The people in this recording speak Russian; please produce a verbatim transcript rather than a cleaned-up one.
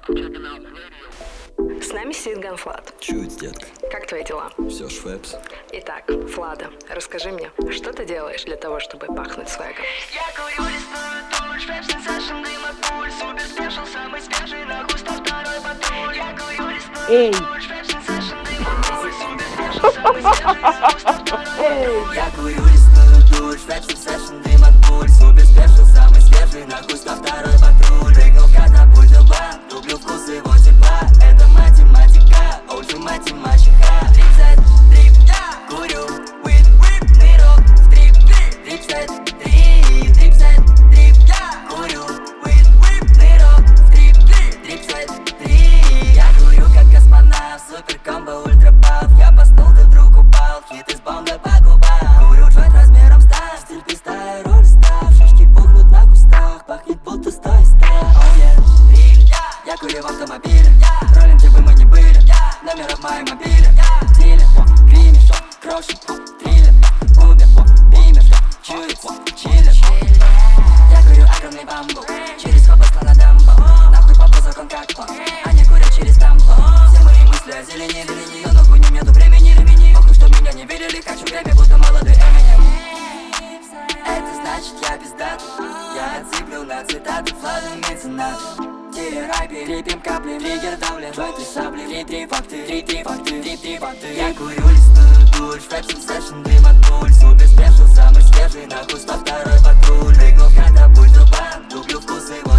С нами сидит Ганфлад. Чуть, детка. Как твои дела? Все швепс. Итак, Флада, расскажи мне, что ты делаешь для того, чтобы пахнуть свэгом? Я курю, листаю туль, швепс, сенсейшн, дым от пуль, супер спешл, самый свежий, на густо второй патруль. Я курю, листаю туль, швепс, сенсейшн, дым от пуль, супер спешл, самый свежий, на густо второй патруль. Я курю, листаю туль, швепс, сенсейшн, дым от пуль, супер спешл, самый свежий, на густо второй патруль. Прыгнул в катапульт два, люблю вкус его тепла, это математика, оджи математика. Тридцать три, курю, уид, нырок в трип, тридцать три, тридцать три, курю, уид, нырок в трип, тридцать три. Я курю как космонавт, супер комбо, ультрапав. Я поснул, ты вдруг упал, хит из бомба по губам. Курю джойнт размером став, стиль пистая, роль став. Шишки пухнут на кустах, пахнет будто стой став. Oh yeah, я курю в автомобиле, ролим, где бы мы ни были, номера в моем мобиле. Дилер, гример, крошит, триллер, убер, бимер, чует, чиллер. Я курю огромный бамбук, через хоп на дамбо. Нахуй по закон как он, они курят через тампон. Все мои мысли о зелени, зелени, но хуйни нету времени, ремени. Похуй, что меня не видели, хочу время, будто молодой Эминем. Это значит я пиздатый, я отсыплю на цитаты, флады меценаты. Тирай, перепим капли, триггер давлен, джойнты сабли. Три-три факты, три-три факты, три-три факты. Я курю, листаю дуль, швепс, сенсейшн, дым от пуль, супер спешл, самый свежий, нахуй сто второй патруль. Прыгнул в катапульт два, люблю вкус его